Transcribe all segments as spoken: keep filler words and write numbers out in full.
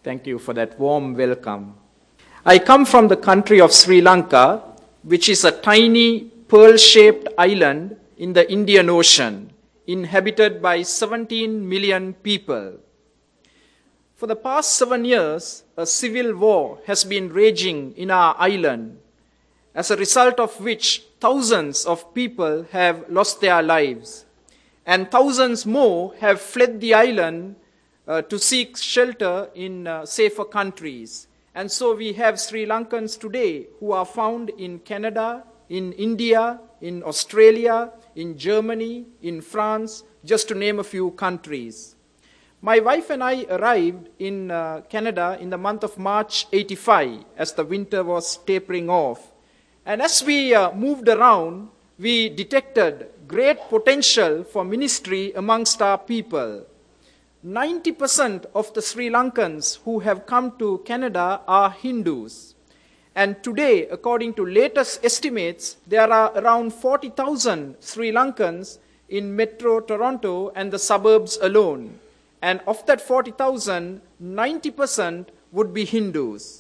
Thank you for that warm welcome. I come from the country of Sri Lanka, which is a tiny pearl-shaped island in the Indian Ocean, inhabited by seventeen million people. For the past seven years, a civil war has been raging in our island, as a result of which thousands of people have lost their lives, and thousands more have fled the island uh, to seek shelter in uh, safer countries. And so we have Sri Lankans today who are found in Canada, in India, in Australia, in Germany, in France, just to name a few countries. My wife and I arrived in uh, Canada in the month of March eighty-five, as the winter was tapering off. And as we uh, moved around, we detected great potential for ministry amongst our people. ninety percent of the Sri Lankans who have come to Canada are Hindus. And today, according to latest estimates, there are around forty thousand Sri Lankans in Metro Toronto and the suburbs alone. And of that forty thousand, ninety percent would be Hindus.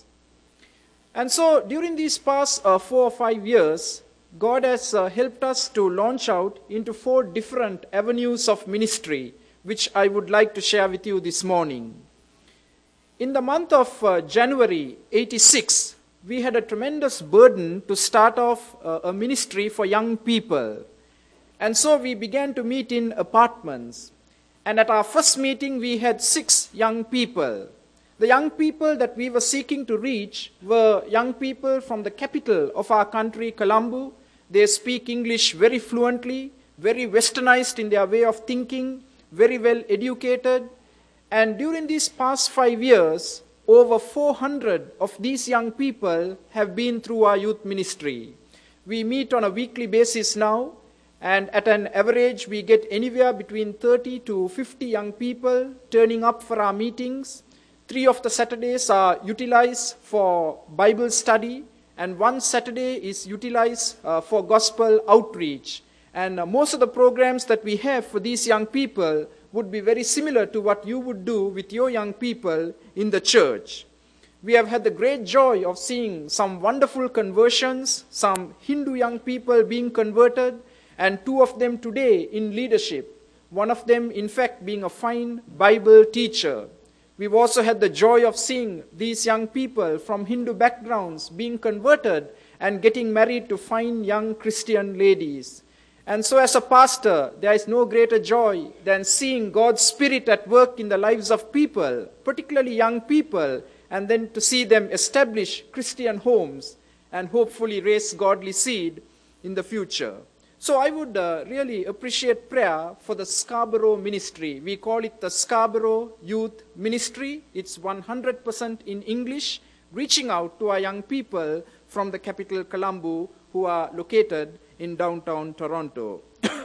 And so during these past uh, four or five years, God has uh, helped us to launch out into four different avenues of ministry, which I would like to share with you this morning. In the month of uh, January eighty-six, we had a tremendous burden to start off uh, a ministry for young people. And so we began to meet in apartments. And at our first meeting, we had six young people. The young people that we were seeking to reach were young people from the capital of our country, Colombo. They speak English very fluently, very westernized in their way of thinking, very well educated. And during these past five years, over four hundred of these young people have been through our youth ministry. We meet on a weekly basis now, and at an average, we get anywhere between thirty to fifty young people turning up for our meetings. Three of the Saturdays are utilized for Bible study, and one Saturday is utilized uh, for gospel outreach. And uh, most of the programs that we have for these young people would be very similar to what you would do with your young people in the church. We have had the great joy of seeing some wonderful conversions, some Hindu young people being converted, and two of them today in leadership. One of them, in fact, being a fine Bible teacher. We've also had the joy of seeing these young people from Hindu backgrounds being converted and getting married to fine young Christian ladies. And so as a pastor, there is no greater joy than seeing God's Spirit at work in the lives of people, particularly young people, and then to see them establish Christian homes and hopefully raise godly seed in the future. So I would uh, really appreciate prayer for the Scarborough ministry. We call it the Scarborough Youth Ministry. It's one hundred percent in English, reaching out to our young people from the capital Colombo who are located in downtown Toronto.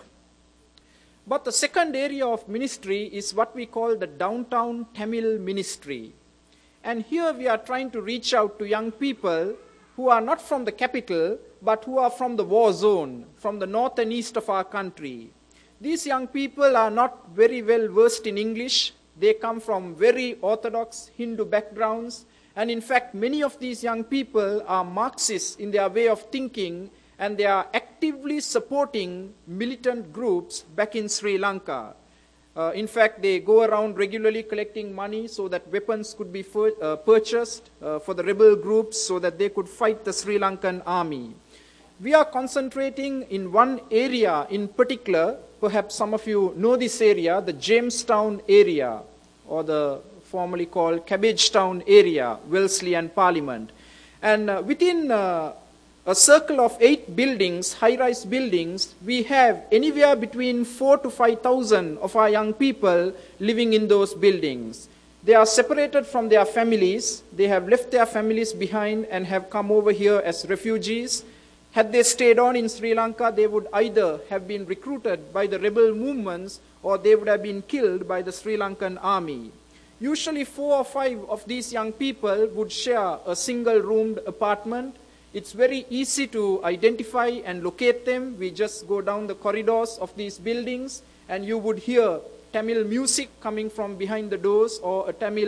But the second area of ministry is what we call the downtown Tamil ministry. And here we are trying to reach out to young people who are not from the capital, but who are from the war zone, from the north and east of our country. These young people are not very well versed in English. They come from very orthodox Hindu backgrounds. And in fact, many of these young people are Marxists in their way of thinking, and they are actively supporting militant groups back in Sri Lanka. Uh, in fact, they go around regularly collecting money so that weapons could be for, uh, purchased uh, for the rebel groups so that they could fight the Sri Lankan army. We are concentrating in one area in particular. Perhaps some of you know this area, the Jamestown area, or the formerly called Cabbagetown area, Wellesley and Parliament. And uh, within uh, a circle of eight buildings, high-rise buildings, we have anywhere between four to five thousand of our young people living in those buildings. They are separated from their families. They have left their families behind and have come over here as refugees. Had they stayed on in Sri Lanka, they would either have been recruited by the rebel movements or they would have been killed by the Sri Lankan army. Usually four or five of these young people would share a single-roomed apartment. It's very easy to identify and locate them. We just go down the corridors of these buildings and you would hear Tamil music coming from behind the doors or a Tamil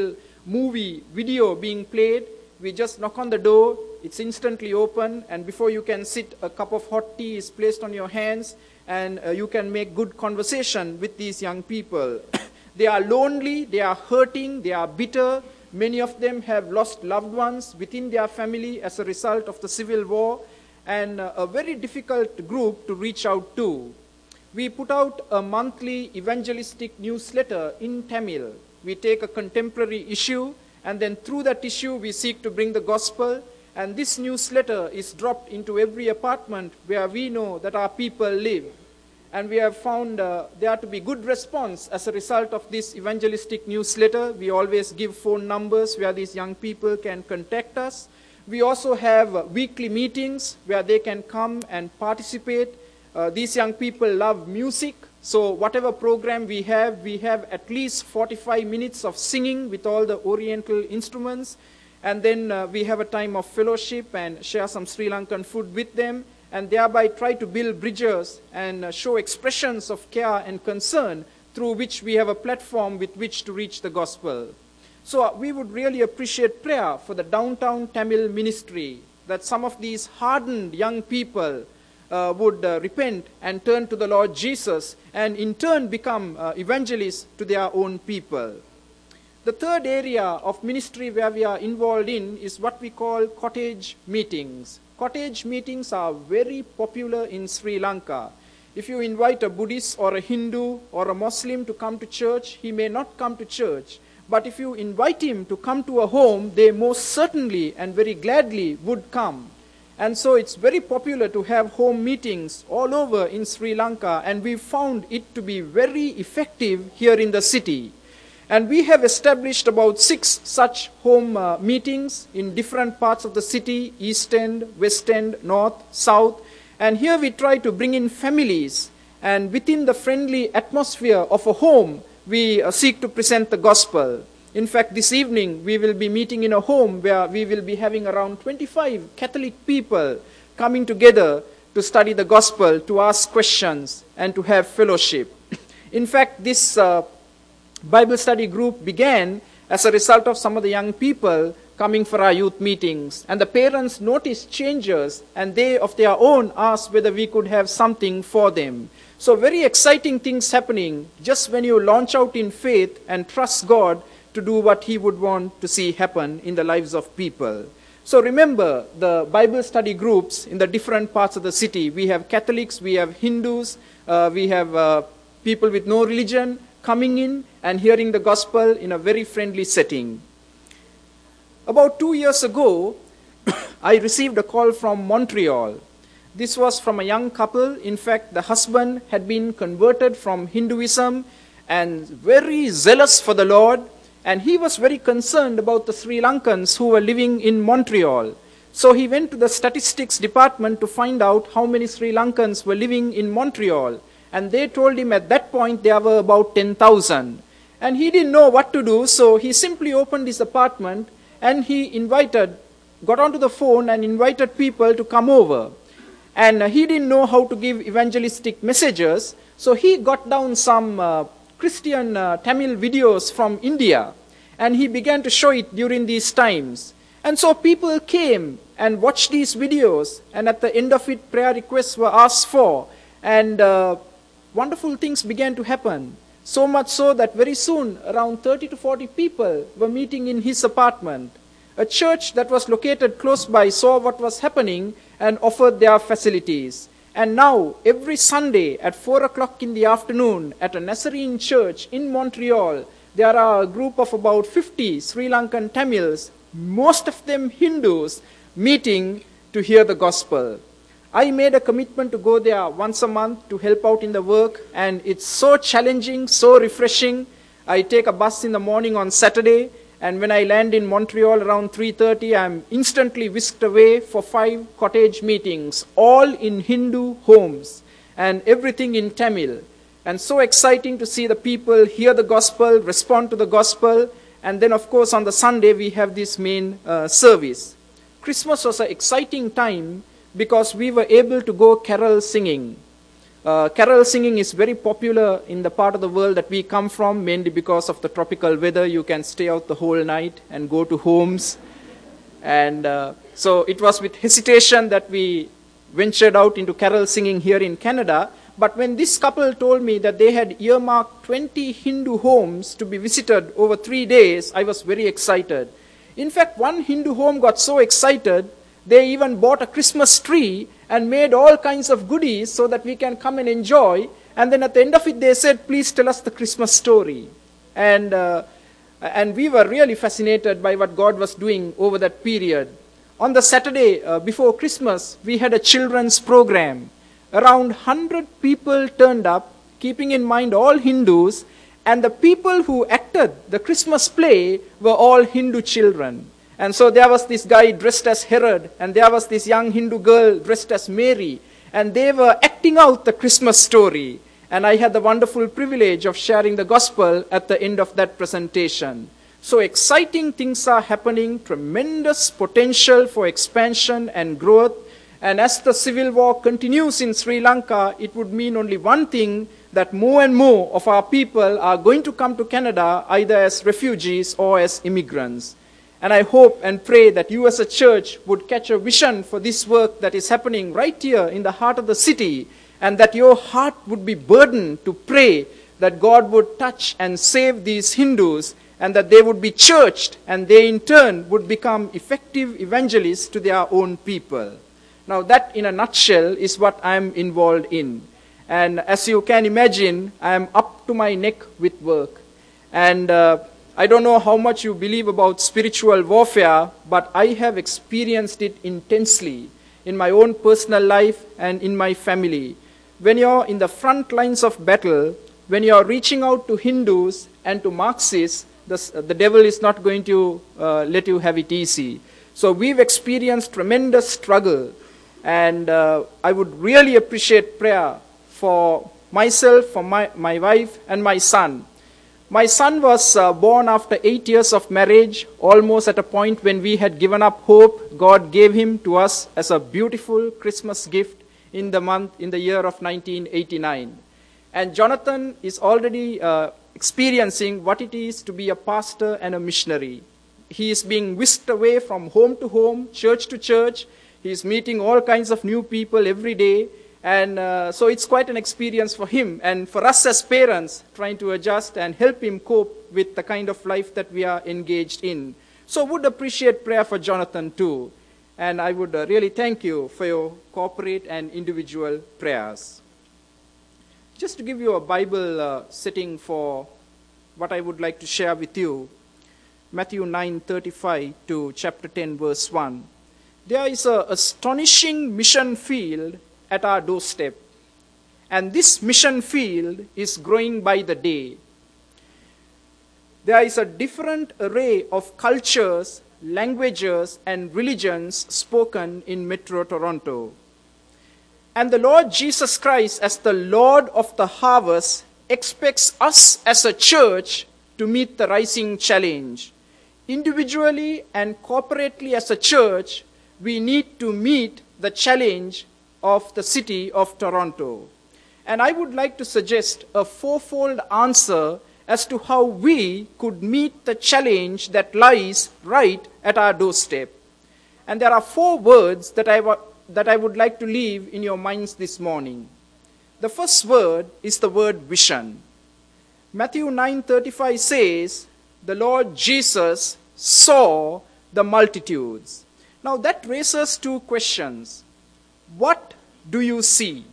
movie video being played. We just knock on the door, it's instantly open, and before you can sit, a cup of hot tea is placed on your hands, and uh, you can make good conversation with these young people. They are lonely, they are hurting, they are bitter. Many of them have lost loved ones within their family as a result of the civil war, and uh, a very difficult group to reach out to. We put out a monthly evangelistic newsletter in Tamil. We take a contemporary issue, and then through that issue we seek to bring the gospel, and this newsletter is dropped into every apartment where we know that our people live. And we have found uh, there to be good response as a result of this evangelistic newsletter. We always give phone numbers where these young people can contact us. We also have uh, weekly meetings where they can come and participate. Uh, these young people love music, so whatever program we have, we have at least forty-five minutes of singing with all the oriental instruments, and then uh, we have a time of fellowship and share some Sri Lankan food with them, and thereby try to build bridges and uh, show expressions of care and concern through which we have a platform with which to reach the gospel. So uh, we would really appreciate prayer for the downtown Tamil ministry, that some of these hardened young people Uh, would uh, repent and turn to the Lord Jesus, and in turn become uh, evangelists to their own people. The third area of ministry where we are involved in is what we call cottage meetings. Cottage meetings are very popular in Sri Lanka. If you invite a Buddhist or a Hindu or a Muslim to come to church, he may not come to church. But if you invite him to come to a home, they most certainly and very gladly would come. And so it's very popular to have home meetings all over in Sri Lanka, and we found it to be very effective here in the city. And we have established about six such home uh, meetings in different parts of the city: East End, West End, North, South. And here we try to bring in families, and within the friendly atmosphere of a home, we uh, seek to present the gospel. In fact, this evening we will be meeting in a home where we will be having around twenty-five Catholic people coming together to study the gospel, to ask questions, and to have fellowship. In fact, this uh, Bible study group began as a result of some of the young people coming for our youth meetings. And the parents noticed changes, and they of their own asked whether we could have something for them. So very exciting things happening just when you launch out in faith and trust God to do what he would want to see happen in the lives of people. So remember the Bible study groups in the different parts of the city. We have Catholics, we have Hindus, uh, we have uh, people with no religion coming in and hearing the gospel in a very friendly setting. About two years ago, I received a call from Montreal. This was from a young couple. In fact, the husband had been converted from Hinduism and very zealous for the Lord. And he was very concerned about the Sri Lankans who were living in Montreal. So he went to the statistics department to find out how many Sri Lankans were living in Montreal. And they told him at that point there were about ten thousand. And he didn't know what to do, so he simply opened his apartment and he invited, got onto the phone and invited people to come over. And uh, he didn't know how to give evangelistic messages, so he got down some uh, Christian uh, Tamil videos from India, and he began to show it during these times. And so people came and watched these videos, and at the end of it, prayer requests were asked for, and uh, wonderful things began to happen. So much so that very soon, around thirty to forty people were meeting in his apartment. A church that was located close by saw what was happening and offered their facilities. And now, every Sunday at four o'clock in the afternoon at a Nazarene church in Montreal, there are a group of about fifty Sri Lankan Tamils, most of them Hindus, meeting to hear the gospel. I made a commitment to go there once a month to help out in the work, and it's so challenging, so refreshing. I take a bus in the morning on Saturday, and when I land in Montreal around three thirty, I'm instantly whisked away for five cottage meetings, all in Hindu homes, and everything in Tamil. And so exciting to see the people hear the gospel, respond to the gospel, and then of course on the Sunday we have this main uh, service. Christmas was an exciting time because we were able to go carol singing. Uh, carol singing is very popular in the part of the world that we come from, mainly because of the tropical weather. You can stay out the whole night and go to homes. And uh, so it was with hesitation that we ventured out into carol singing here in Canada. But when this couple told me that they had earmarked twenty Hindu homes to be visited over three days, I was very excited. In fact, one Hindu home got so excited, they even bought a Christmas tree and made all kinds of goodies so that we can come and enjoy. And then at the end of it, they said, please tell us the Christmas story. And, uh, and we were really fascinated by what God was doing over that period. On the Saturday uh, before Christmas, we had a children's program. Around one hundred people turned up, keeping in mind all Hindus, and the people who acted the Christmas play were all Hindu children. And so there was this guy dressed as Herod, and there was this young Hindu girl dressed as Mary, and they were acting out the Christmas story. And I had the wonderful privilege of sharing the gospel at the end of that presentation. So exciting things are happening, tremendous potential for expansion and growth. And as the civil war continues in Sri Lanka, it would mean only one thing, that more and more of our people are going to come to Canada either as refugees or as immigrants. And I hope and pray that you as a church would catch a vision for this work that is happening right here in the heart of the city, and that your heart would be burdened to pray that God would touch and save these Hindus, and that they would be churched, and they in turn would become effective evangelists to their own people. Now that in a nutshell is what I am involved in. And as you can imagine, I am up to my neck with work. And uh, I don't know how much you believe about spiritual warfare, but I have experienced it intensely in my own personal life and in my family. When you're in the front lines of battle, when you're reaching out to Hindus and to Marxists, the, the devil is not going to uh, let you have it easy. So we've experienced tremendous struggle. And uh, I would really appreciate prayer for myself, for my, my wife, and my son. My son was uh, born after eight years of marriage, almost at a point when we had given up hope. God gave him to us as a beautiful Christmas gift in the month, in the year of nineteen eighty-nine. And Jonathan is already uh, experiencing what it is to be a pastor and a missionary. He is being whisked away from home to home, church to church. He's meeting all kinds of new people every day. And uh, so it's quite an experience for him. And for us as parents, trying to adjust and help him cope with the kind of life that we are engaged in. So would appreciate prayer for Jonathan too. And I would uh, really thank you for your corporate and individual prayers. Just to give you a Bible uh, setting for what I would like to share with you. Matthew nine thirty-five to chapter ten verse one. There is an astonishing mission field at our doorstep. And this mission field is growing by the day. There is a different array of cultures, languages, and religions spoken in Metro Toronto. And the Lord Jesus Christ, as the Lord of the harvest, expects us as a church to meet the rising challenge. Individually and corporately as a church, we need to meet the challenge of the city of Toronto. And I would like to suggest a fourfold answer as to how we could meet the challenge that lies right at our doorstep. And there are four words that I, wa- that I would like to leave in your minds this morning. The first word is the word vision. Matthew nine thirty-five says, the Lord Jesus saw the multitudes. Now that raises two questions. What do you see?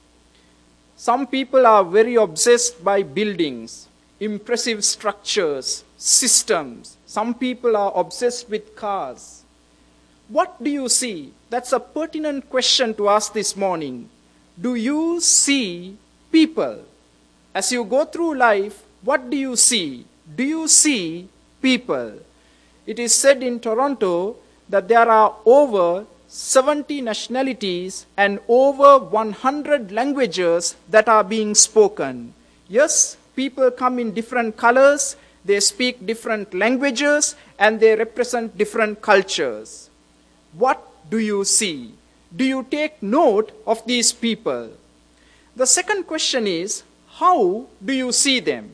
Some people are very obsessed by buildings, impressive structures, systems. Some people are obsessed with cars. What do you see? That's a pertinent question to ask this morning. Do you see people? As you go through life, what do you see? Do you see people? It is said in Toronto that there are over seventy nationalities and over one hundred languages that are being spoken. Yes, people come in different colors, they speak different languages, and they represent different cultures. What do you see? Do you take note of these people? The second question is, how do you see them?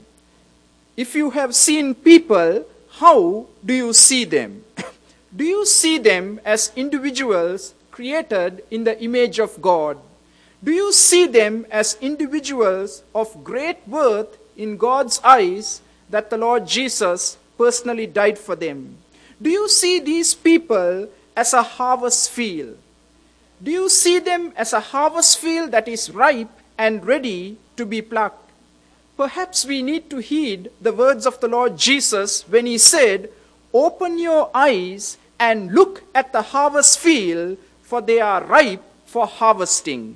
If you have seen people, how do you see them? Do you see them as individuals created in the image of God? Do you see them as individuals of great worth in God's eyes that the Lord Jesus personally died for them? Do you see these people as a harvest field? Do you see them as a harvest field that is ripe and ready to be plucked? Perhaps we need to heed the words of the Lord Jesus when he said, "Open your eyes and look at the harvest field, for they are ripe for harvesting."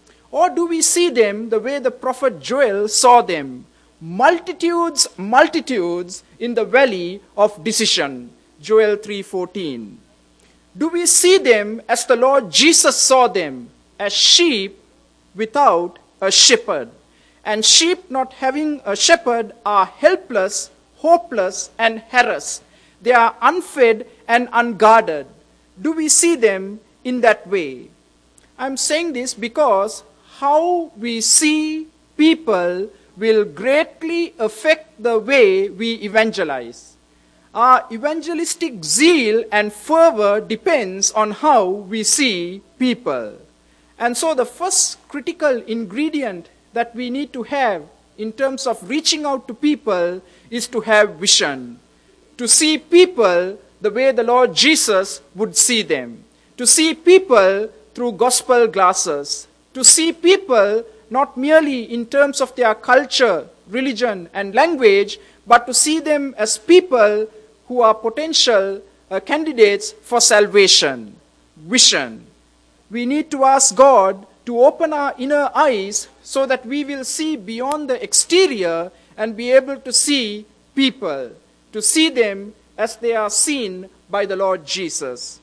Or do we see them the way the prophet Joel saw them? Multitudes, multitudes in the valley of decision. Joel three fourteen. Do we see them as the Lord Jesus saw them, as sheep without a shepherd? And sheep not having a shepherd are helpless, hopeless, and harassed. They are unfed and unguarded. Do we see them in that way? I'm saying this because how we see people will greatly affect the way we evangelize. Our evangelistic zeal and fervor depends on how we see people. And so the first critical ingredient that we need to have in terms of reaching out to people is to have vision. To see people the way the Lord Jesus would see them. To see people through gospel glasses. To see people not merely in terms of their culture, religion, and language, but to see them as people who are potential uh, candidates for salvation. Vision. We need to ask God to open our inner eyes so that we will see beyond the exterior and be able to see people, to see them as they are seen by the Lord Jesus.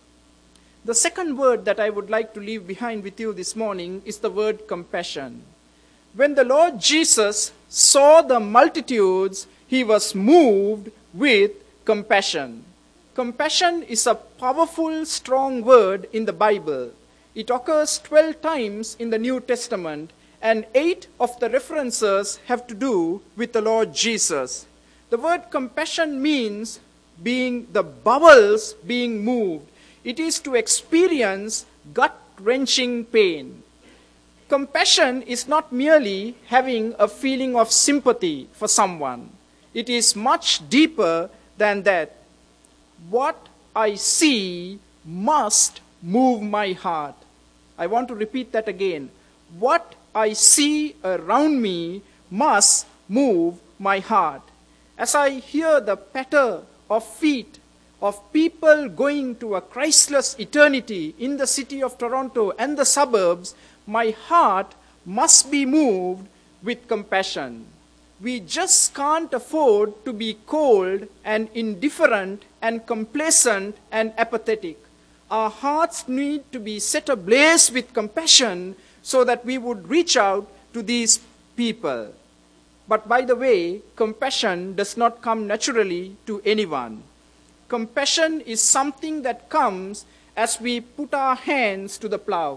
The second word that I would like to leave behind with you this morning is the word compassion. When the Lord Jesus saw the multitudes, he was moved with compassion. Compassion is a powerful, strong word in the Bible. It occurs twelve times in the New Testament, and eight of the references have to do with the Lord Jesus. The word compassion means being the bowels being moved. It is to experience gut-wrenching pain. Compassion is not merely having a feeling of sympathy for someone. It is much deeper than that. What I see must move my heart. I want to repeat that again. What I see around me must move my heart. As I hear the patter of feet of people going to a Christless eternity in the city of Toronto and the suburbs, my heart must be moved with compassion. We just can't afford to be cold and indifferent and complacent and apathetic. Our hearts need to be set ablaze with compassion so that we would reach out to these people. But by the way, compassion does not come naturally to anyone. Compassion is something that comes as we put our hands to the plow.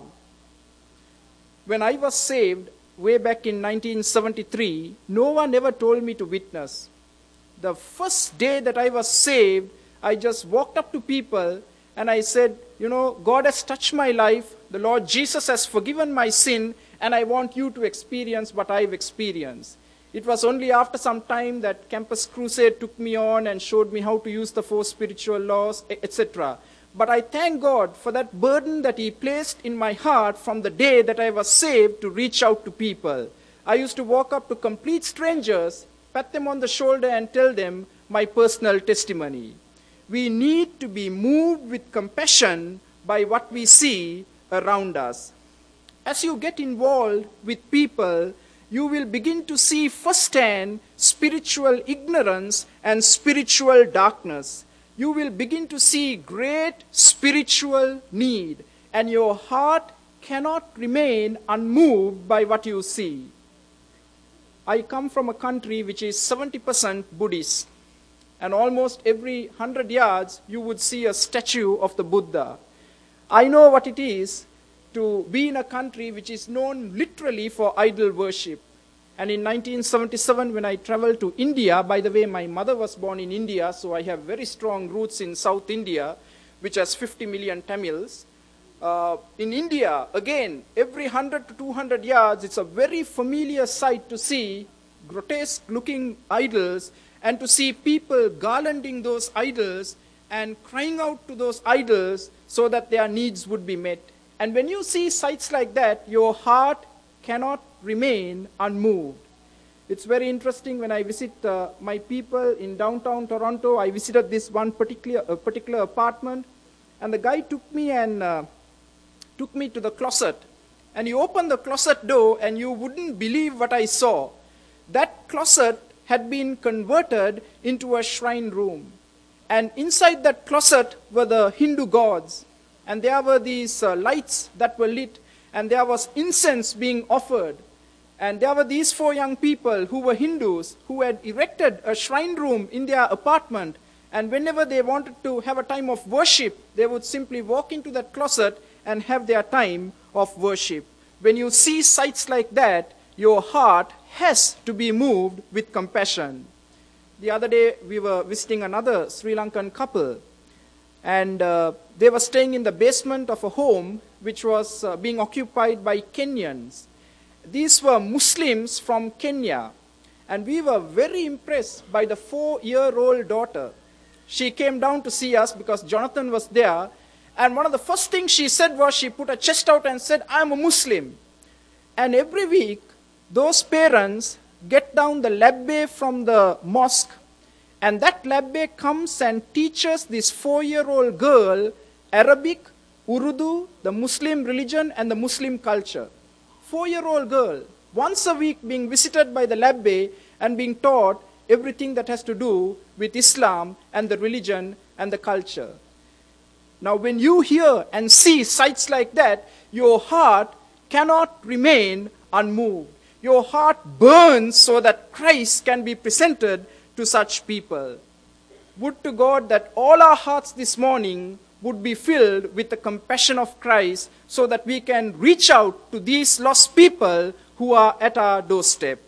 When I was saved way back in nineteen seventy-three, no one ever told me to witness. The first day that I was saved, I just walked up to people and I said, you know, God has touched my life, the Lord Jesus has forgiven my sin, and I want you to experience what I've experienced. It was only after some time that Campus Crusade took me on and showed me how to use the four spiritual laws, et cetera. But I thank God for that burden that He placed in my heart from the day that I was saved to reach out to people. I used to walk up to complete strangers, pat them on the shoulder and tell them my personal testimony. We need to be moved with compassion by what we see around us. As you get involved with people, you will begin to see firsthand spiritual ignorance and spiritual darkness. You will begin to see great spiritual need, and your heart cannot remain unmoved by what you see. I come from a country which is seventy percent Buddhist, and almost every hundred yards you would see a statue of the Buddha. I know what it is to be in a country which is known literally for idol worship. And in nineteen seventy-seven, when I traveled to India, by the way, my mother was born in India, so I have very strong roots in South India, which has fifty million Tamils. Uh, in India, again, every one hundred to two hundred yards, it's a very familiar sight to see grotesque-looking idols and to see people garlanding those idols and crying out to those idols so that their needs would be met. And when you see sights like that, your heart cannot remain unmoved. It's very interesting when I visit uh, my people in downtown Toronto. I visited this one particular, uh, particular apartment, and the guy took me and uh, took me to the closet. And he opened the closet door, and you wouldn't believe what I saw. That closet had been converted into a shrine room. And inside that closet were the Hindu gods. And there were these uh, lights that were lit, and there was incense being offered. And there were these four young people who were Hindus who had erected a shrine room in their apartment. And whenever they wanted to have a time of worship, they would simply walk into that closet and have their time of worship. When you see sights like that, your heart has to be moved with compassion. The other day, we were visiting another Sri Lankan couple, and uh, they were staying in the basement of a home which was uh, being occupied by Kenyans. These were Muslims from Kenya, and we were very impressed by the four-year-old daughter. She came down to see us because Jonathan was there, and one of the first things she said was she put her chest out and said, "I'm a Muslim." And every week, those parents get down the labbe from the mosque, and that labbe comes and teaches this four-year-old girl Arabic, Urdu, the Muslim religion, and the Muslim culture. Four-year-old girl, once a week being visited by the labbe and being taught everything that has to do with Islam and the religion and the culture. Now, when you hear and see sights like that, your heart cannot remain unmoved. Your heart burns so that Christ can be presented to such people. Would to God that all our hearts this morning would be filled with the compassion of Christ so that we can reach out to these lost people who are at our doorstep.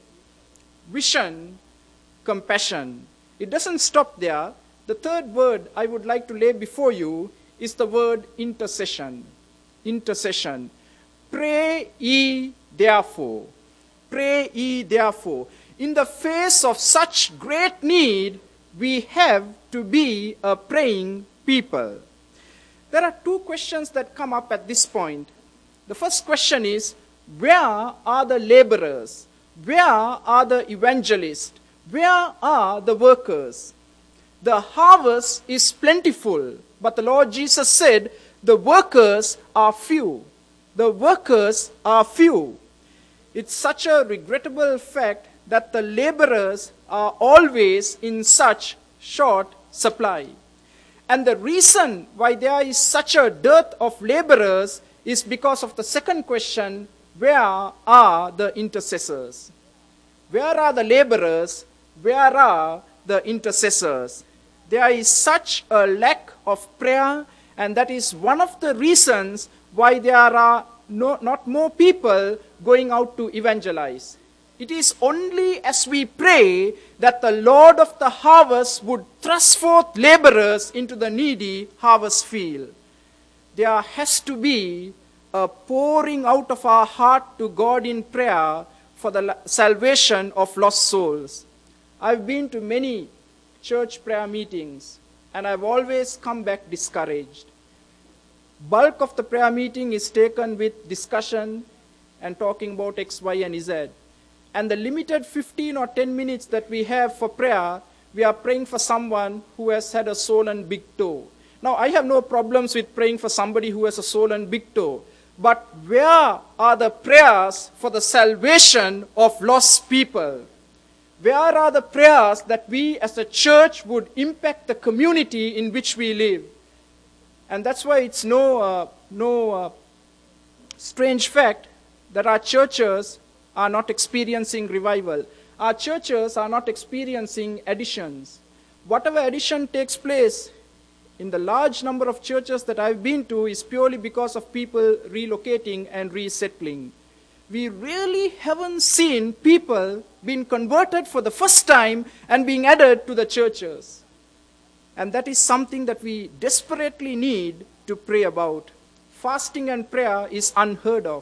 Vision, compassion. It doesn't stop there. The third word I would like to lay before you is the word intercession. Intercession. Pray ye therefore. Pray ye therefore. In the face of such great need, we have to be a praying people. There are two questions that come up at this point. The first question is, where are the laborers? Where are the evangelists? Where are the workers? The harvest is plentiful, but the Lord Jesus said, the workers are few. The workers are few. It's such a regrettable fact that the laborers are always in such short supply. And the reason why there is such a dearth of laborers is because of the second question, where are the intercessors? Where are the laborers? Where are the intercessors? There is such a lack of prayer, and that is one of the reasons why there are no, not more people going out to evangelize. It is only as we pray that the Lord of the harvest would thrust forth laborers into the needy harvest field. There has to be a pouring out of our heart to God in prayer for the salvation of lost souls. I've been to many church prayer meetings, and I've always come back discouraged. Bulk of the prayer meeting is taken with discussion and talking about X, Y, and Z. And the limited fifteen or ten minutes that we have for prayer, we are praying for someone who has had a swollen big toe. Now, I have no problems with praying for somebody who has a swollen big toe. But where are the prayers for the salvation of lost people? Where are the prayers that we as a church would impact the community in which we live? And that's why it's no, uh, no uh, strange fact that our churches are not experiencing revival. Our churches are not experiencing additions. Whatever addition takes place in the large number of churches that I've been to is purely because of people relocating and resettling. We really haven't seen people being converted for the first time and being added to the churches. And that is something that we desperately need to pray about. Fasting and prayer is unheard of.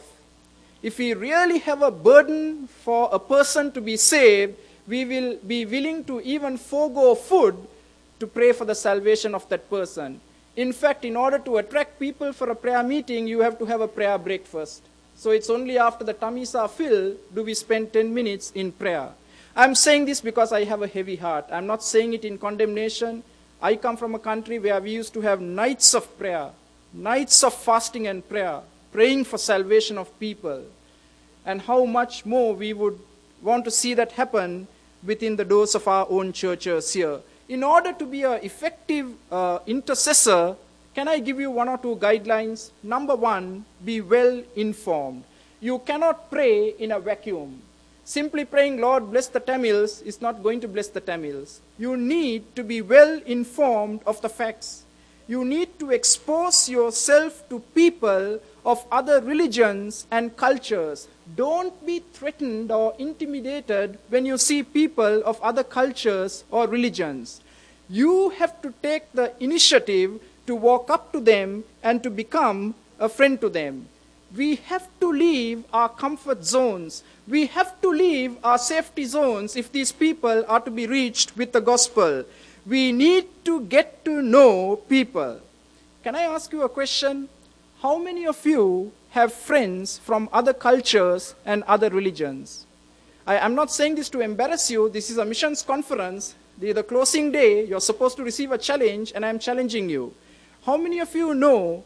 If we really have a burden for a person to be saved, we will be willing to even forego food to pray for the salvation of that person. In fact, in order to attract people for a prayer meeting, you have to have a prayer breakfast. So it's only after the tummies are filled do we spend ten minutes in prayer. I'm saying this because I have a heavy heart. I'm not saying it in condemnation. I come from a country where we used to have nights of prayer, nights of fasting and prayer, praying for salvation of people. And how much more we would want to see that happen within the doors of our own churches here. In order to be an effective uh, intercessor, can I give you one or two guidelines? Number one, be well informed. You cannot pray in a vacuum. Simply praying, Lord, bless the Tamils, is not going to bless the Tamils. You need to be well informed of the facts. You need to expose yourself to people of other religions and cultures. Don't be threatened or intimidated when you see people of other cultures or religions. You have to take the initiative to walk up to them and to become a friend to them. We have to leave our comfort zones. We have to leave our safety zones if these people are to be reached with the gospel. We need to get to know people. Can I ask you a question? How many of you have friends from other cultures and other religions? I am not saying this to embarrass you. This is a missions conference. The, the closing day, you're supposed to receive a challenge, and I'm challenging you. How many of you know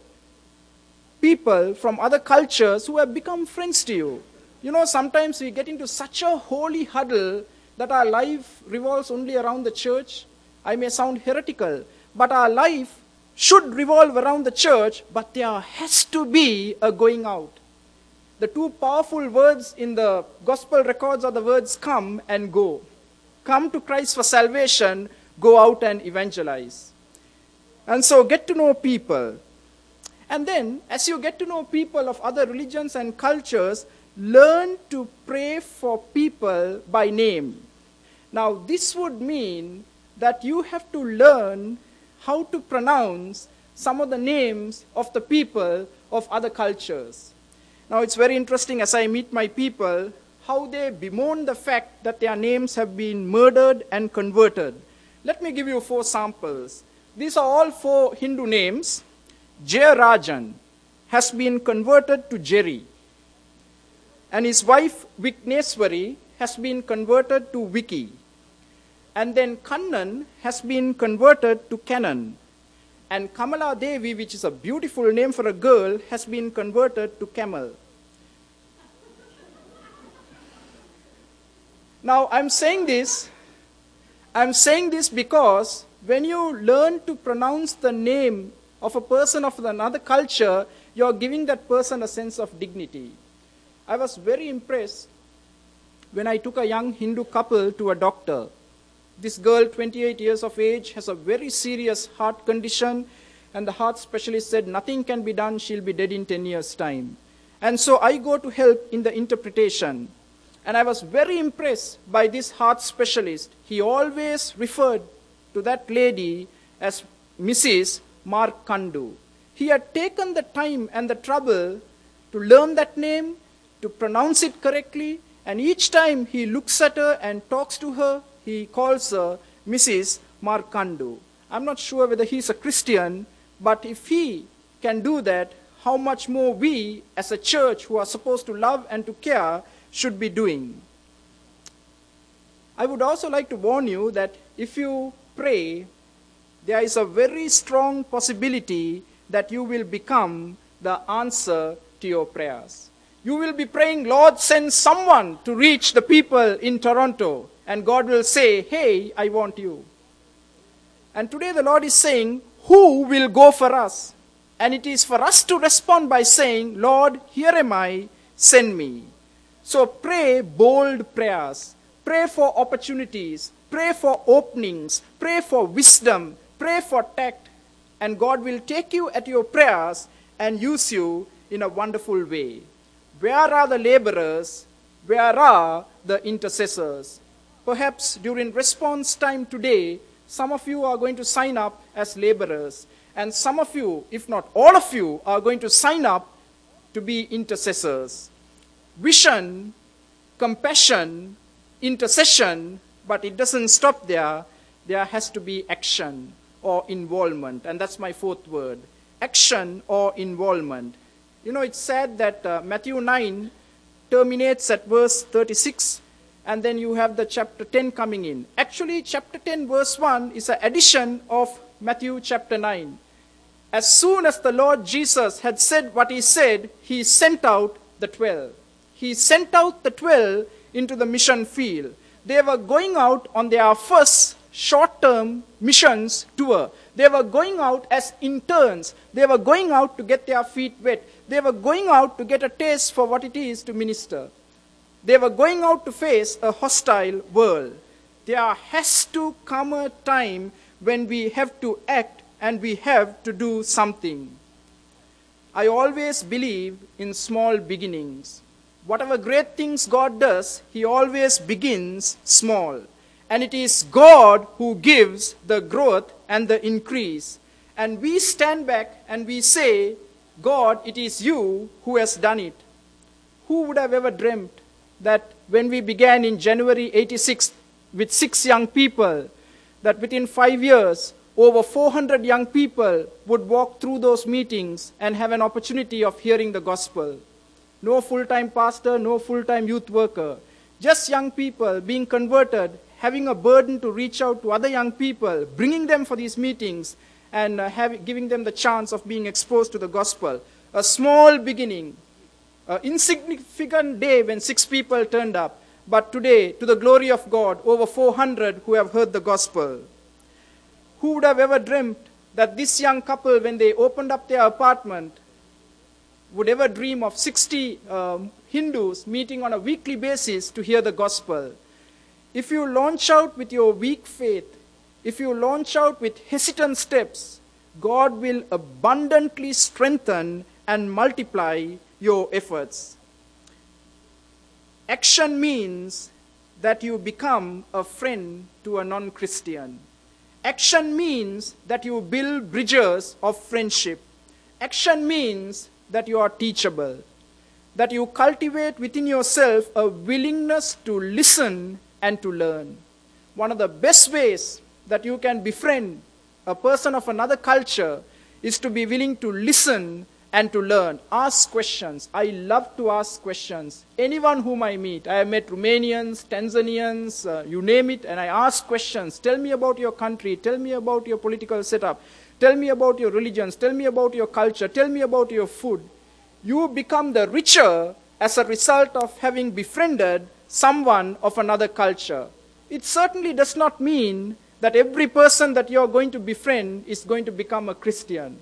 people from other cultures who have become friends to you? You know, sometimes we get into such a holy huddle that our life revolves only around the church. I may sound heretical, but our life should revolve around the church, but there has to be a going out. The two powerful words in the gospel records are the words come and go. Come to Christ for salvation, go out and evangelize. And so get to know people. And then, as you get to know people of other religions and cultures, learn to pray for people by name. Now, this would mean that you have to learn how to pronounce some of the names of the people of other cultures. Now, it's very interesting as I meet my people, how they bemoan the fact that their names have been murdered and converted. Let me give you four samples. These are all four Hindu names. Jayarajan has been converted to Jerry. And his wife, Vikneswari, has been converted to Vicky. And then Kannan has been converted to Canon. And Kamala Devi, which is a beautiful name for a girl, has been converted to Camel. Now, I'm saying this, I'm saying this because when you learn to pronounce the name of a person of another culture, you're giving that person a sense of dignity. I was very impressed when I took a young Hindu couple to a doctor. This girl, twenty-eight years of age, has a very serious heart condition, and the heart specialist said nothing can be done, she'll be dead in ten years' time. And so I go to help in the interpretation. And I was very impressed by this heart specialist. He always referred to that lady as Missus Markandu. He had taken the time and the trouble to learn that name, to pronounce it correctly, and each time he looks at her and talks to her, he calls her Missus Markandu. I'm not sure whether he's a Christian, but if he can do that, how much more we as a church who are supposed to love and to care should be doing. I would also like to warn you that if you pray, there is a very strong possibility that you will become the answer to your prayers. You will be praying, Lord, send someone to reach the people in Toronto. And God will say, hey, I want you. And today the Lord is saying, who will go for us? And it is for us to respond by saying, Lord, here am I, send me. So pray bold prayers. Pray for opportunities. Pray for openings. Pray for wisdom. Pray for tact. and God will take you at your prayers and use you in a wonderful way. Where are the laborers? Where are the intercessors? Perhaps during response time today, some of you are going to sign up as laborers, and some of you, if not all of you, are going to sign up to be intercessors. Vision, compassion, intercession, but it doesn't stop there. There has to be action or involvement, and that's my fourth word, action or involvement. You know, it's said that uh, Matthew nine terminates at verse thirty-six, and then you have the chapter ten coming in. Actually, chapter ten, verse one is an addition of Matthew chapter nine. As soon as the Lord Jesus had said what he said, he sent out the twelve. He sent out the twelve into the mission field. They were going out on their first short-term missions tour. They were going out as interns. They were going out to get their feet wet. They were going out to get a taste for what it is to minister. They were going out to face a hostile world. There has to come a time when we have to act and we have to do something. I always believe in small beginnings. Whatever great things God does, he always begins small. And it is God who gives the growth and the increase. And we stand back and we say, God, it is you who has done it. Who would have ever dreamt that when we began in January eighty-six with six young people, that within five years, over four hundred young people would walk through those meetings and have an opportunity of hearing the gospel. No full-time pastor, no full-time youth worker. Just young people being converted, having a burden to reach out to other young people, bringing them for these meetings, and uh, have, giving them the chance of being exposed to the gospel. A small beginning, an insignificant day when six people turned up, but today, to the glory of God, over four hundred who have heard the gospel. Who would have ever dreamt that this young couple, when they opened up their apartment, would ever dream of sixty um, Hindus meeting on a weekly basis to hear the gospel? If you launch out with your weak faith, if you launch out with hesitant steps, God will abundantly strengthen and multiply your efforts. Action means that you become a friend to a non-Christian. Action means that you build bridges of friendship. Action means that you are teachable, that you cultivate within yourself a willingness to listen and to learn. One of the best ways that you can befriend a person of another culture is to be willing to listen and to learn. Ask questions. I love to ask questions. Anyone whom I meet, I have met Romanians, Tanzanians, uh, you name it, and I ask questions. Tell me about your country. Tell me about your political setup. Tell me about your religions. Tell me about your culture. Tell me about your food. You become the richer as a result of having befriended someone of another culture. It certainly does not mean that every person that you are going to befriend is going to become a Christian.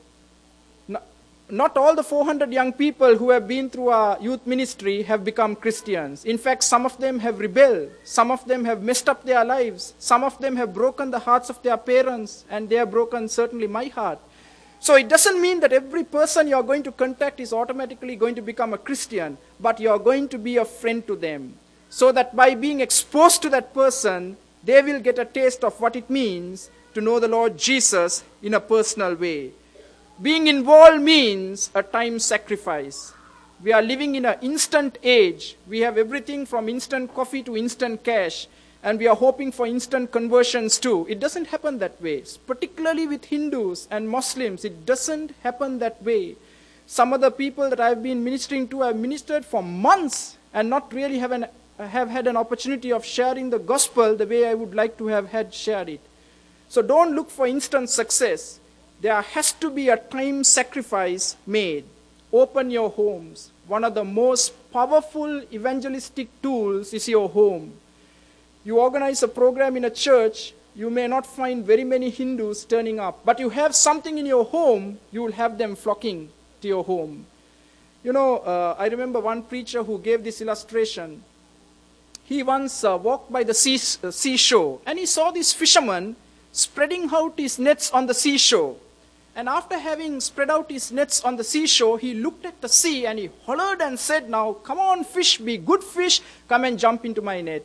Not all the four hundred young people who have been through our youth ministry have become Christians. In fact, some of them have rebelled. Some of them have messed up their lives. Some of them have broken the hearts of their parents, and they have broken certainly my heart. So it doesn't mean that every person you are going to contact is automatically going to become a Christian, but you are going to be a friend to them. So that by being exposed to that person, they will get a taste of what it means to know the Lord Jesus in a personal way. Being involved means a time sacrifice. We are living in an instant age. We have everything from instant coffee to instant cash, and we are hoping for instant conversions too. It doesn't happen that way. Particularly with Hindus and Muslims, it doesn't happen that way. Some of the people that I've been ministering to have ministered for months and not really have, an, have had an opportunity of sharing the gospel the way I would like to have had shared it. So don't look for instant success. There has to be a time sacrifice made. Open your homes. One of the most powerful evangelistic tools is your home. You organize a program in a church, you may not find very many Hindus turning up, but you have something in your home, you will have them flocking to your home. You know, uh, I remember one preacher who gave this illustration. He once uh, walked by the sea, uh, seashore, and he saw this fisherman spreading out his nets on the seashore. And after having spread out his nets on the seashore, he looked at the sea and he hollered and said, "Now, come on, fish, be good fish, come and jump into my net."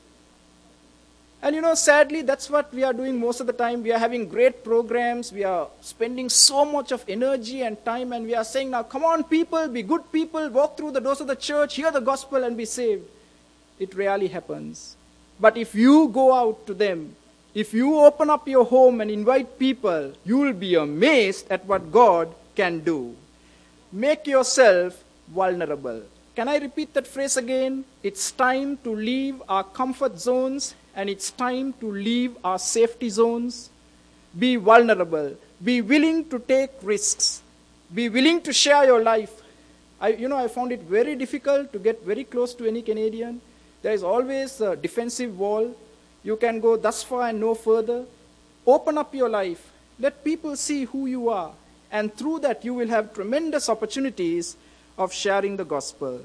And you know, sadly, that's what we are doing most of the time. We are having great programs. We are spending so much of energy and time, and we are saying, "Now, come on, people, be good people, walk through the doors of the church, hear the gospel, and be saved." It rarely happens. But if you go out to them, if you open up your home and invite people, you will be amazed at what God can do. Make yourself vulnerable. Can I repeat that phrase again? It's time to leave our comfort zones, and it's time to leave our safety zones. Be vulnerable. Be willing to take risks. Be willing to share your life. I, you know, I found it very difficult to get very close to any Canadian. There is always a defensive wall. You can go thus far and no further. Open up your life. Let people see who you are. And through that, you will have tremendous opportunities of sharing the gospel.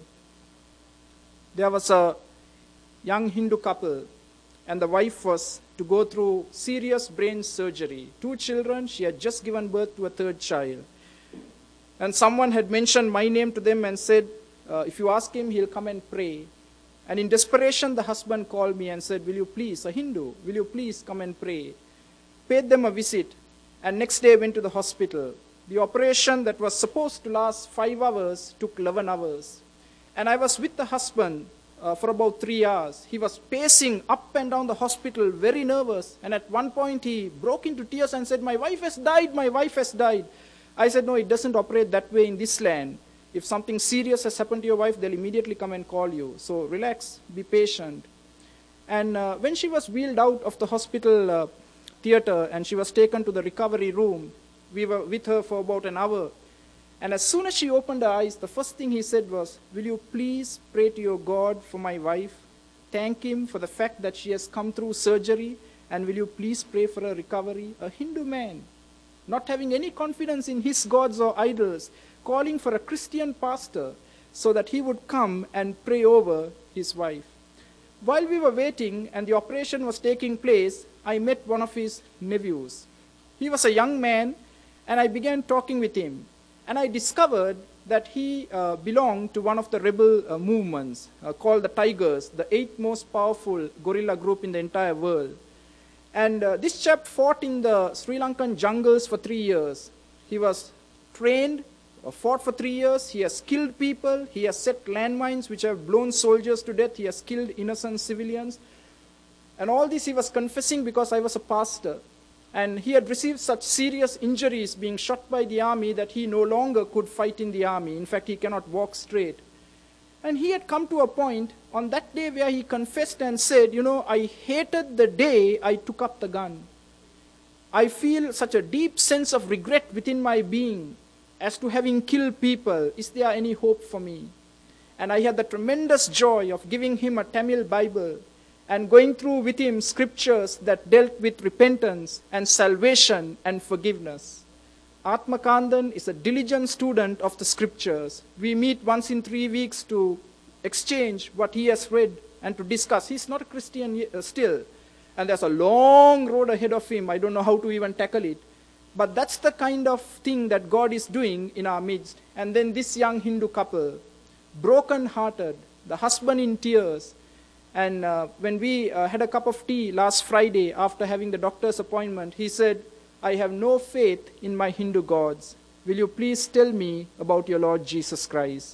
There was a young Hindu couple, and the wife was to go through serious brain surgery. Two children, she had just given birth to a third child. And someone had mentioned my name to them and said, uh, if you ask him, he'll come and pray. And in desperation, the husband called me and said, "Will you please, a Hindu, will you please come and pray?" Paid them a visit, and next day went to the hospital. The operation that was supposed to last five hours took eleven hours. And I was with the husband uh, for about three hours. He was pacing up and down the hospital, very nervous. And at one point, he broke into tears and said, "My wife has died, my wife has died." I said, "No, it doesn't operate that way in this land. If something serious has happened to your wife, they'll immediately come and call you. So relax, be patient." And uh, when she was wheeled out of the hospital uh, theater and she was taken to the recovery room, we were with her for about an hour. And as soon as she opened her eyes, the first thing he said was, "Will you please pray to your God for my wife? Thank him for the fact that she has come through surgery. And will you please pray for her recovery?" A Hindu man, not having any confidence in his gods or idols, calling for a Christian pastor so that he would come and pray over his wife. While we were waiting and the operation was taking place, I met one of his nephews. He was a young man, and I began talking with him. And I discovered that he uh, belonged to one of the rebel uh, movements uh, called the Tigers, the eighth most powerful guerrilla group in the entire world. And uh, this chap fought in the Sri Lankan jungles for three years. He was trained, uh, fought for three years. He has killed people. He has set landmines which have blown soldiers to death. He has killed innocent civilians. And all this he was confessing because I was a pastor. And he had received such serious injuries being shot by the army that he no longer could fight in the army. In fact, he cannot walk straight. And he had come to a point on that day where he confessed and said, "You know, I hated the day I took up the gun. I feel such a deep sense of regret within my being as to having killed people. Is there any hope for me?" And I had the tremendous joy of giving him a Tamil Bible and going through with him scriptures that dealt with repentance and salvation and forgiveness. Atmakandan is a diligent student of the scriptures. We meet once in three weeks to exchange what he has read and to discuss. He's not a Christian still, and there's a long road ahead of him. I don't know how to even tackle it. But that's the kind of thing that God is doing in our midst. And then this young Hindu couple, broken-hearted, the husband in tears. And uh, when we uh, had a cup of tea last Friday after having the doctor's appointment, he said, "I have no faith in my Hindu gods. Will you please tell me about your Lord Jesus Christ?"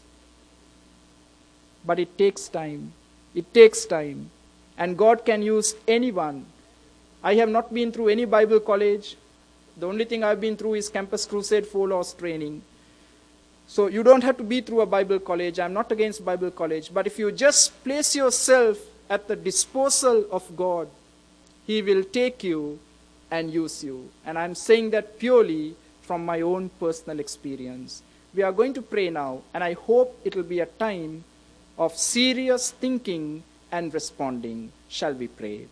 But it takes time. It takes time. And God can use anyone. I have not been through any Bible college. The only thing I've been through is Campus Crusade four Laws training. So you don't have to be through a Bible college. I'm not against Bible college. But if you just place yourself at the disposal of God, He will take you and use you. And I'm saying that purely from my own personal experience. We are going to pray now, and I hope it will be a time of serious thinking and responding. Shall we pray?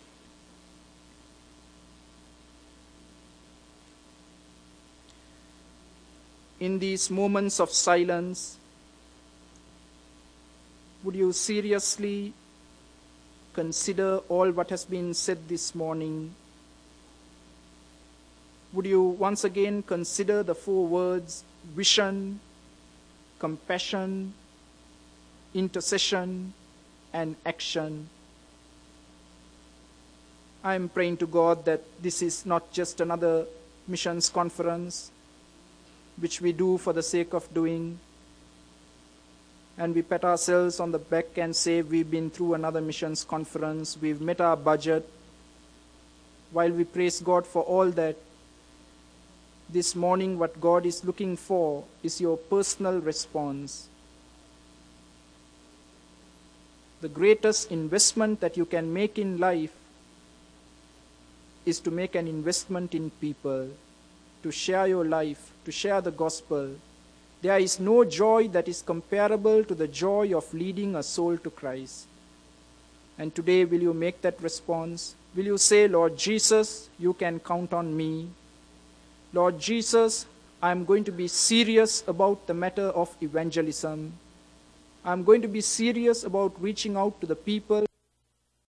In these moments of silence, would you seriously consider all what has been said this morning? would you once again consider the four words vision, compassion, intercession, and action? I am praying to God that this is not just another missions conference, which we do for the sake of doing, and we pat ourselves on the back and say we've been through another missions conference, we've met our budget. While we praise God for all that, this morning what God is looking for is your personal response. The greatest investment that you can make in life is to make an investment in people, to share your life, to share the gospel. There is no joy that is comparable to the joy of leading a soul to Christ. And today, will you make that response? Will you say, Lord Jesus, you can count on me. Lord Jesus, I'm going to be serious about the matter of evangelism. I'm going to be serious about reaching out to the people